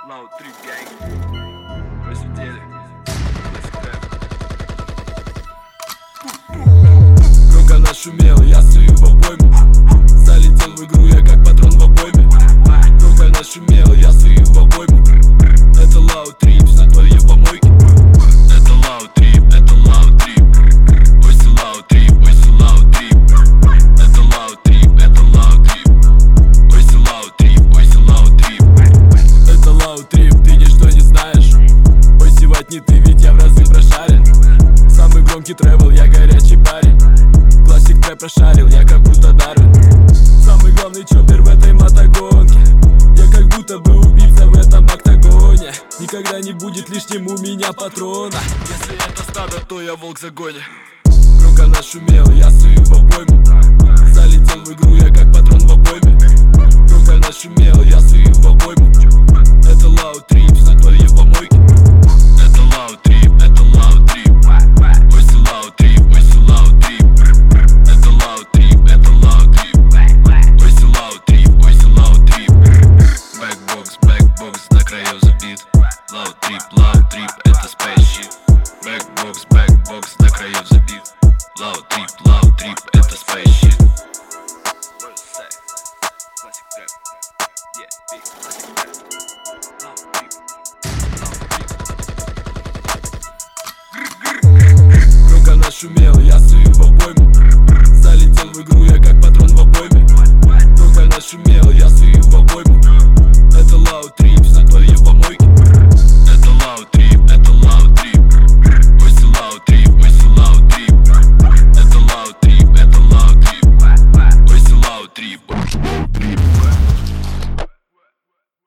Loud Trip Gang. Посидели. Громко нашумел, я сую в обойму. Залетел в игру я как патрон в обойме. Громко нашумел, я сую в обойму. Это Loud Trip, все твои помойки. Это Loud Trip, это Loud Trip. Ой, си Loud Trip, ой, си Loud Trip. Это Loud Trip, это Loud Trip. Ой, си Loud Trip, ой, си Loud Trip. Это Loud Trip, ты ничто не знаешь. Ой, сивать не ты, ведь я в разы прошарен. Самый громкий тревел, я горячий парень. Классик трэп прошарил, я как будто Дарвин. Самый главный чоппер в этой мотогонке. Я как будто бы убийца в этом октагоне. Никогда не будет лишним у меня патрона. Если это стадо, то я волк в загоне. Громко нашумел, я сую в обойму. Залетел в игру я как патрон в обойме. Громко нашумел, я сую в обойму. Это Loud Trip, все твои помойки. Это Loud Trip, это Loud Trip. Ой, си Loud Trip, ой, си Loud Trip. Это Loud Trip, это Loud Trip. Ой, си Loud Trip, ой, си Loud Trip. Backbox до краев забит. Loud Trip, это spaceship. Backbox до краев забит. Loud Trip, это spaceship. Громко нашумел,